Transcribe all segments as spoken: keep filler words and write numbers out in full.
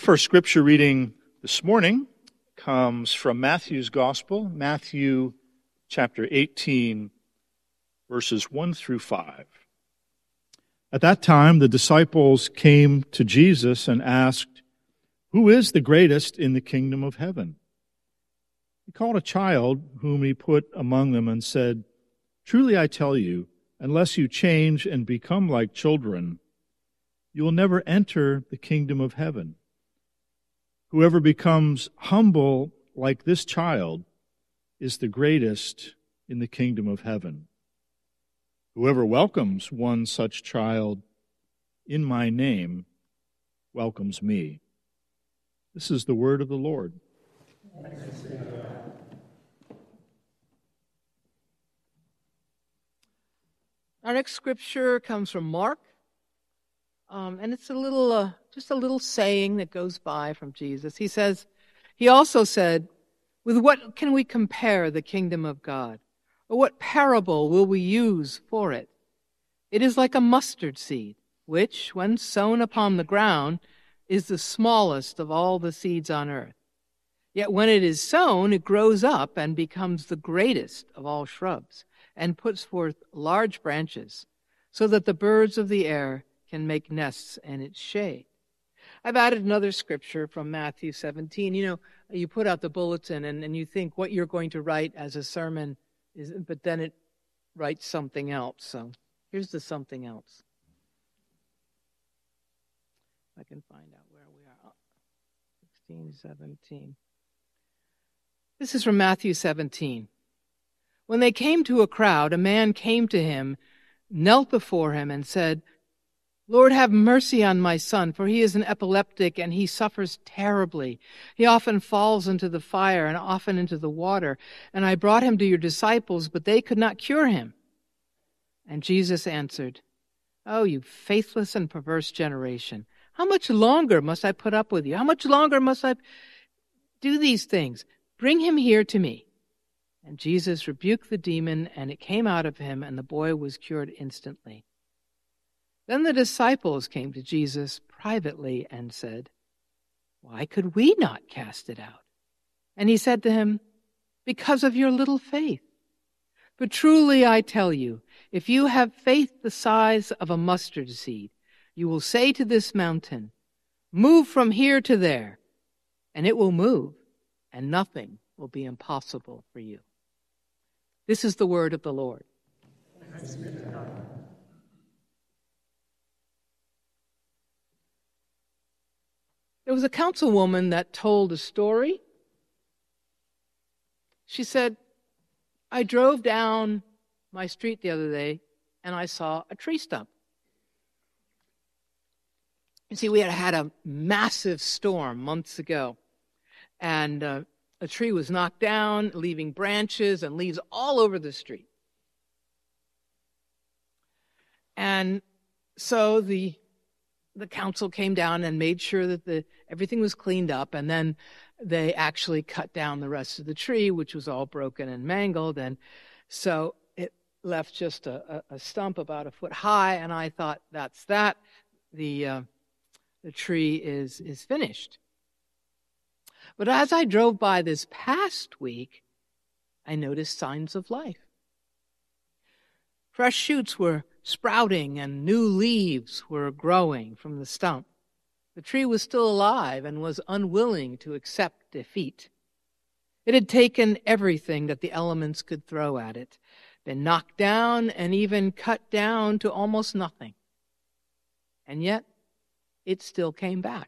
First scripture reading this morning comes from Matthew's Gospel, Matthew chapter eighteen, verses one through five. At that time, the disciples came to Jesus and asked, "Who is the greatest in the kingdom of heaven?" He called a child whom he put among them and said, "Truly I tell you, unless you change and become like children, you will never enter the kingdom of heaven. Whoever becomes humble like this child is the greatest in the kingdom of heaven. Whoever welcomes one such child in my name welcomes me." This is the word of the Lord. Our next scripture comes from Mark, um, and it's a little, uh, just a little saying that goes by from Jesus. He says, he also said, "With what can we compare the kingdom of God? Or what parable will we use for it? It is like a mustard seed, which, when sown upon the ground, is the smallest of all the seeds on earth. Yet when it is sown, it grows up and becomes the greatest of all shrubs, and puts forth large branches, so that the birds of the air can make nests in its shade." I've added another scripture from Matthew seventeen. You know, you put out the bulletin and, and you think what you're going to write as a sermon, is, but then it writes something else. So here's the something else. I can find out where we are. Oh, sixteen, seventeen. This is from Matthew seventeen. "When they came to a crowd, a man came to him, knelt before him, and said, 'Lord, have mercy on my son, for he is an epileptic and he suffers terribly. He often falls into the fire and often into the water. And I brought him to your disciples, but they could not cure him.' And Jesus answered, 'Oh, you faithless and perverse generation, how much longer must I put up with you? How much longer must I do these things? Bring him here to me.' And Jesus rebuked the demon, and it came out of him, and the boy was cured instantly. Then the disciples came to Jesus privately and said, 'Why could we not cast it out?' And he said to him, 'Because of your little faith. But truly I tell you, if you have faith the size of a mustard seed, you will say to this mountain, "Move from here to there," and it will move, and nothing will be impossible for you.'" This is the word of the Lord. Thanks be to God. There was a councilwoman that told a story. She said, "I drove down my street the other day and I saw a tree stump." You see, we had had a massive storm months ago, and uh, a tree was knocked down, leaving branches and leaves all over the street. And so the the council came down and made sure that the everything was cleaned up, and then they actually cut down the rest of the tree, which was all broken and mangled, and so it left just a, a, a stump about a foot high. And I thought, that's that. The uh, the tree is is finished. But as I drove by this past week, I noticed signs of life. Fresh shoots were sprouting and new leaves were growing from the stump. The tree was still alive and was unwilling to accept defeat. It had taken everything that the elements could throw at it, been knocked down and even cut down to almost nothing. And yet, it still came back.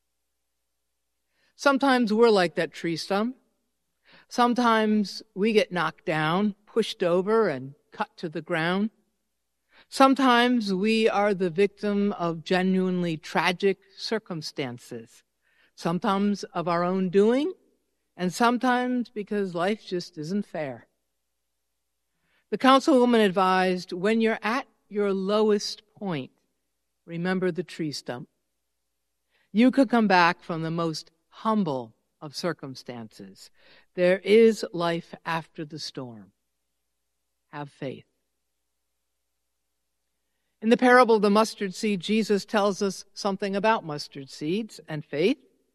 Sometimes we're like that tree stump. Sometimes we get knocked down, pushed over, and cut to the ground. Sometimes we are the victim of genuinely tragic circumstances, sometimes of our own doing, and sometimes because life just isn't fair. The councilwoman advised, when you're at your lowest point, remember the tree stump. You could come back from the most humble of circumstances. There is life after the storm. Have faith. In the parable of the mustard seed, Jesus tells us something about mustard seeds and faith.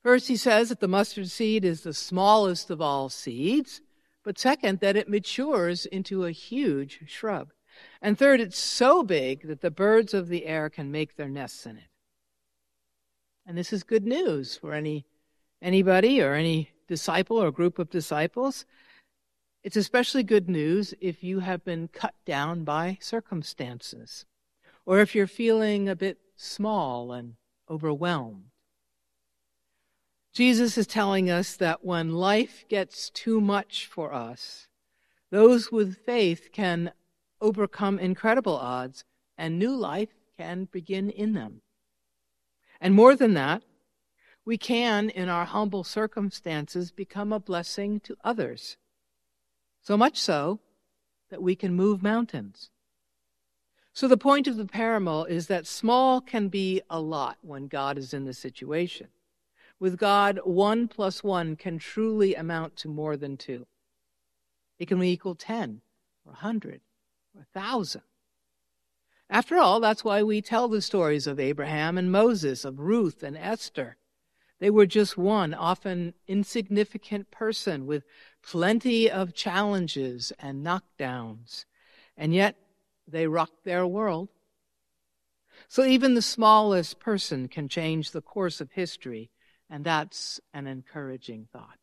First, he says that the mustard seed is the smallest of all seeds, but second, that it matures into a huge shrub. And third, it's so big that the birds of the air can make their nests in it. And this is good news for any anybody or any disciple or group of disciples. It's especially good news if you have been cut down by circumstances, or if you're feeling a bit small and overwhelmed. Jesus is telling us that when life gets too much for us, those with faith can overcome incredible odds, and new life can begin in them. And more than that, we can, in our humble circumstances, become a blessing to others. So much so that we can move mountains. So the point of the parable is that small can be a lot when God is in the situation. With God, one plus one can truly amount to more than two. It can equal ten, or a hundred, or a thousand. After all, that's why we tell the stories of Abraham and Moses, of Ruth and Esther. They were just one, often insignificant person with plenty of challenges and knockdowns, and yet they rocked their world. So even the smallest person can change the course of history, and that's an encouraging thought.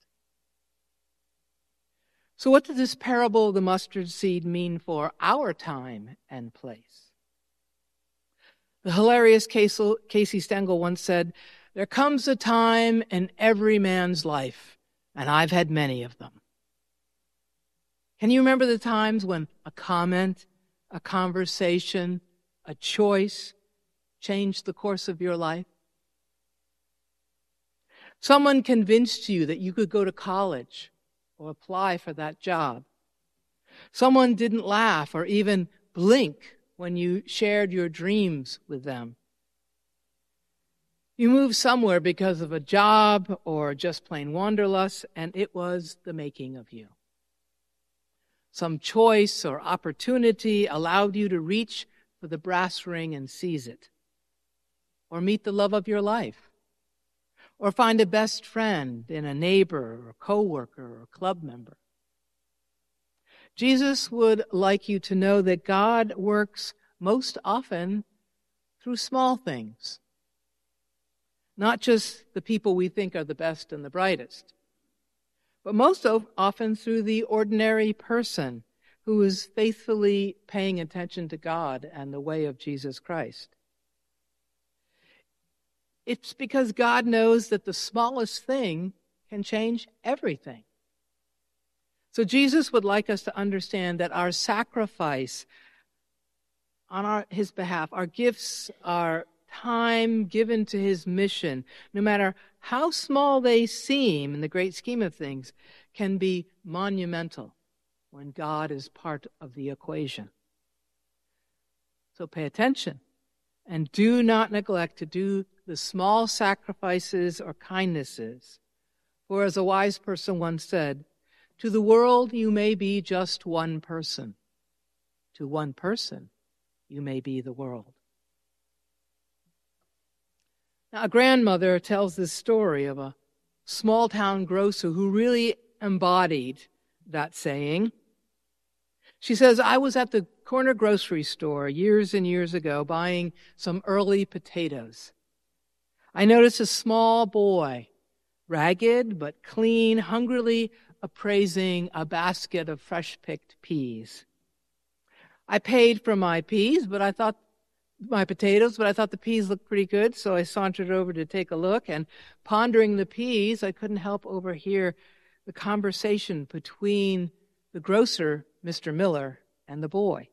So what does this parable of the mustard seed mean for our time and place? The hilarious Casey Stengel once said, "There comes a time in every man's life, and I've had many of them." Can you remember the times when a comment, a conversation, a choice changed the course of your life? Someone convinced you that you could go to college or apply for that job. Someone didn't laugh or even blink when you shared your dreams with them. You moved somewhere because of a job or just plain wanderlust, and it was the making of you. Some choice or opportunity allowed you to reach for the brass ring and seize it, or meet the love of your life, or find a best friend in a neighbor or coworker or club member. Jesus would like you to know that God works most often through small things, not just the people we think are the best and the brightest, but most often through the ordinary person who is faithfully paying attention to God and the way of Jesus Christ. It's because God knows that the smallest thing can change everything. So Jesus would like us to understand that our sacrifice on our, his behalf, our gifts, our time given to his mission, no matter how small they seem in the great scheme of things, can be monumental when God is part of the equation. So pay attention and do not neglect to do the small sacrifices or kindnesses. For as a wise person once said, to the world you may be just one person. To one person you may be the world. Now, a grandmother tells this story of a small-town grocer who really embodied that saying. She says, I was at the corner grocery store years and years ago buying some early potatoes. I noticed a small boy, ragged but clean, hungrily appraising a basket of fresh-picked peas. I paid for my peas, but I thought my potatoes, but I thought the peas looked pretty good, so I sauntered over to take a look, and pondering the peas, I couldn't help overhear the conversation between the grocer, Mister Miller, and the boy.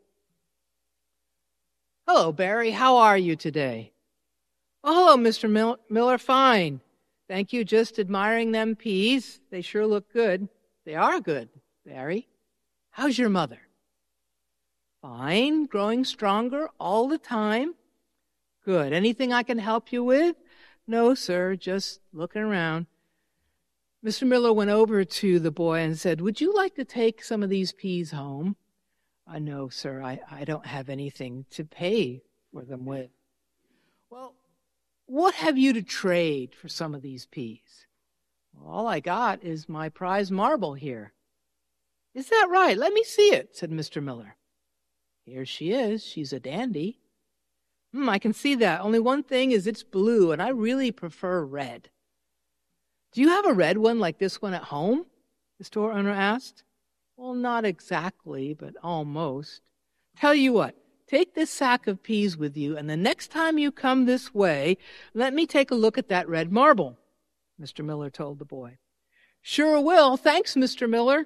Hello, Barry, how are you today? Oh, hello, Mister Mil- Miller, fine. Thank you, just admiring them peas. They sure look good. They are good, Barry. How's your mother? Fine, growing stronger all the time. Good. Anything I can help you with? No, sir, just looking around. Mister Miller went over to the boy and said, would you like to take some of these peas home? Uh, no, sir, I, I don't have anything to pay for them with. Well, what have you to trade for some of these peas? Well, all I got is my prize marble here. Is that right? Let me see it, said Mister Miller. Here she is. She's a dandy. Hmm, I can see that. Only one thing is it's blue, and I really prefer red. Do you have a red one like this one at home? The store owner asked. Well, not exactly, but almost. Tell you what, take this sack of peas with you, and the next time you come this way, let me take a look at that red marble, Mister Miller told the boy. Sure will. Thanks, Mister Miller.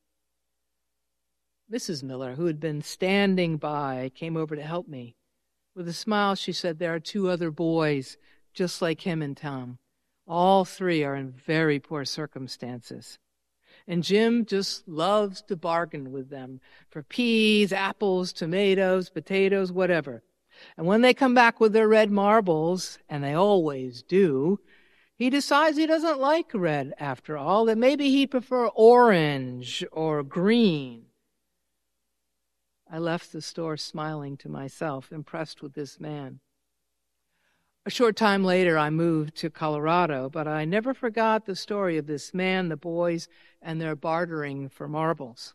Missus Miller, who had been standing by, came over to help me. With a smile, she said, there are two other boys just like him in town. All three are in very poor circumstances. And Jim just loves to bargain with them for peas, apples, tomatoes, potatoes, whatever. And when they come back with their red marbles, and they always do, he decides he doesn't like red after all, that maybe he'd prefer orange or green. I left the store smiling to myself, impressed with this man. A short time later, I moved to Colorado, but I never forgot the story of this man, the boys, and their bartering for marbles.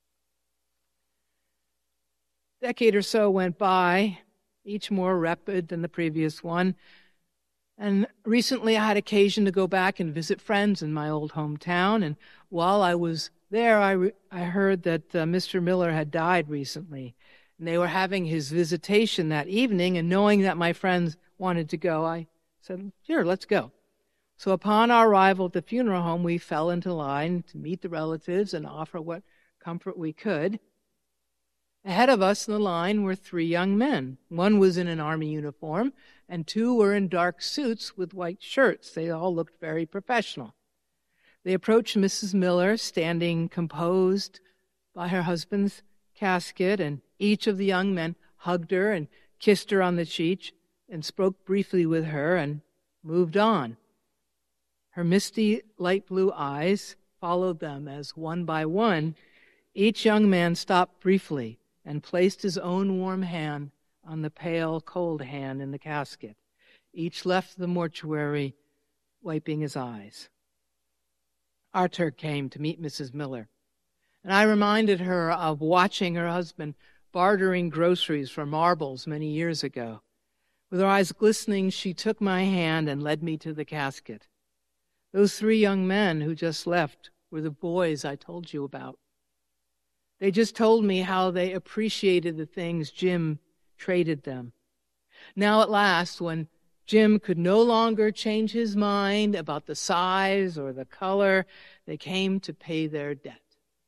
A decade or so went by, each more rapid than the previous one, and recently I had occasion to go back and visit friends in my old hometown, and while I was there, I, re- I heard that uh, Mister Miller had died recently, and they were having his visitation that evening, and knowing that my friends wanted to go, I said, sure, let's go. So upon our arrival at the funeral home, we fell into line to meet the relatives and offer what comfort we could. Ahead of us in the line were three young men. One was in an army uniform, and two were in dark suits with white shirts. They all looked very professional. They approached Missus Miller, standing composed by her husband's casket, and each of the young men hugged her and kissed her on the cheek and spoke briefly with her and moved on. Her misty light blue eyes followed them as one by one, each young man stopped briefly and placed his own warm hand on the pale, cold hand in the casket. Each left the mortuary wiping his eyes. Our turn came to meet Missus Miller, and I reminded her of watching her husband bartering groceries for marbles many years ago. With her eyes glistening, she took my hand and led me to the casket. Those three young men who just left were the boys I told you about. They just told me how they appreciated the things Jim traded them. Now at last, when Jim could no longer change his mind about the size or the color, they came to pay their debt.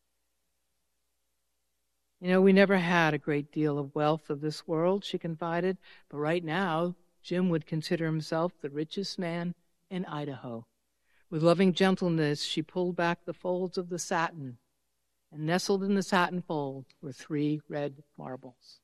You know, we never had a great deal of wealth of this world, she confided, but right now, Jim would consider himself the richest man in Idaho. With loving gentleness, she pulled back the folds of the satin, and nestled in the satin fold were three red marbles.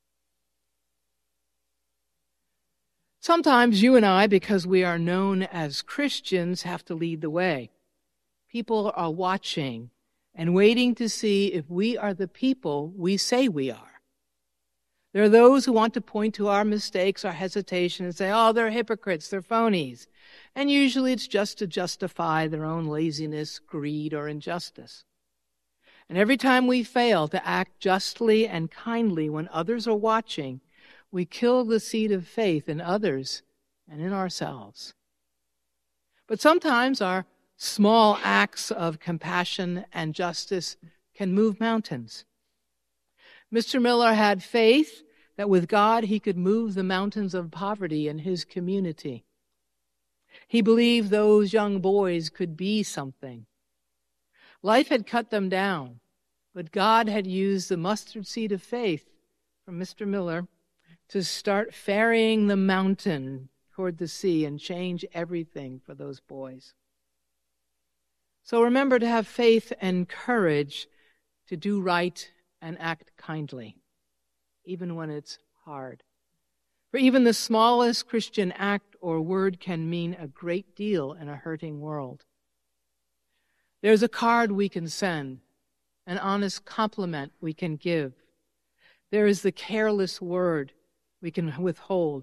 Sometimes you and I, because we are known as Christians, have to lead the way. People are watching and waiting to see if we are the people we say we are. There are those who want to point to our mistakes, our hesitation, and say, oh, they're hypocrites, they're phonies. And usually it's just to justify their own laziness, greed, or injustice. And every time we fail to act justly and kindly when others are watching, we kill the seed of faith in others and in ourselves. But sometimes our small acts of compassion and justice can move mountains. Mister Miller had faith that with God he could move the mountains of poverty in his community. He believed those young boys could be something. Life had cut them down, but God had used the mustard seed of faith from Mister Miller to start ferrying the mountain toward the sea and change everything for those boys. So remember to have faith and courage to do right and act kindly, even when it's hard. For even the smallest Christian act or word can mean a great deal in a hurting world. There's a card we can send, an honest compliment we can give. There is the careless word we can withhold,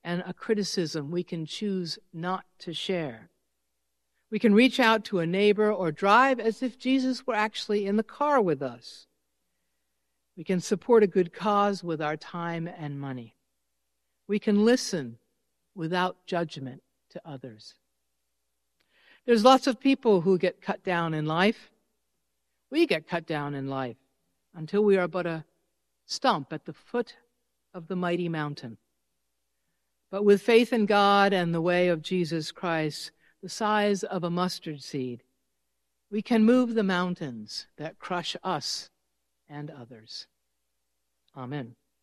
and a criticism we can choose not to share. We can reach out to a neighbor or drive as if Jesus were actually in the car with us. We can support a good cause with our time and money. We can listen without judgment to others. There's lots of people who get cut down in life. We get cut down in life until we are but a stump at the foot of the mighty mountain. But with faith in God and the way of Jesus Christ, the size of a mustard seed, we can move the mountains that crush us and others. Amen.